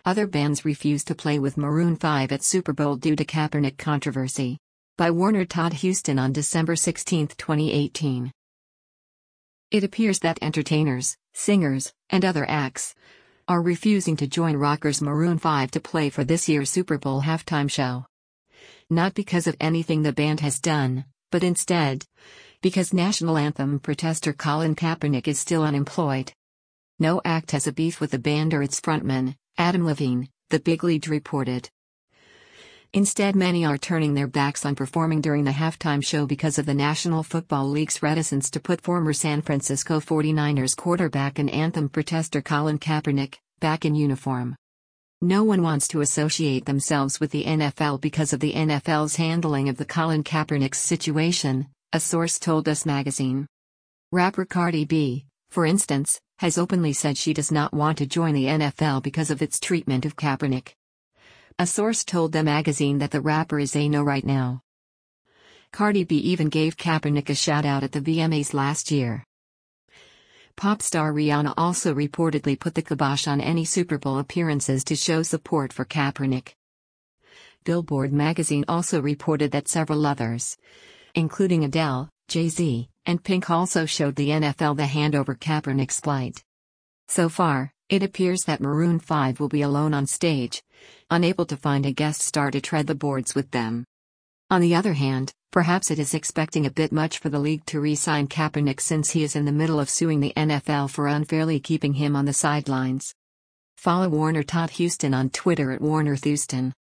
Other bands refuse to play with Maroon 5 at Super Bowl due to Kaepernick controversy. By Warner Todd Houston on December 16, 2018. It appears that entertainers, singers, and other acts are refusing to join rockers Maroon 5 to play for this year's Super Bowl halftime show. Not because of anything the band has done, but instead because national anthem protester Colin Kaepernick is still unemployed. No act has a beef with the band or its frontman, Adam Levine, the Big League reported. Instead, many are turning their backs on performing during the halftime show because of the National Football League's reticence to put former San Francisco 49ers quarterback and anthem protester Colin Kaepernick back in uniform. No one wants to associate themselves with the NFL because of the NFL's handling of the Colin Kaepernick's situation, a source told Us Magazine. Rapper Cardi B, for instance, has openly said she does not want to join the NFL because of its treatment of Kaepernick. A source told the magazine that the rapper is a no right now. Cardi B even gave Kaepernick a shout-out at the VMAs last year. Pop star Rihanna also reportedly put the kibosh on any Super Bowl appearances to show support for Kaepernick. Billboard magazine also reported that several others, including Adele, Jay-Z, and Pink, also showed the NFL the hand over Kaepernick's plight. So far, it appears that Maroon 5 will be alone on stage, unable to find a guest star to tread the boards with them. On the other hand, perhaps it is expecting a bit much for the league to re-sign Kaepernick since he is in the middle of suing the NFL for unfairly keeping him on the sidelines. Follow Warner Todd Houston on Twitter at WarnerThouston.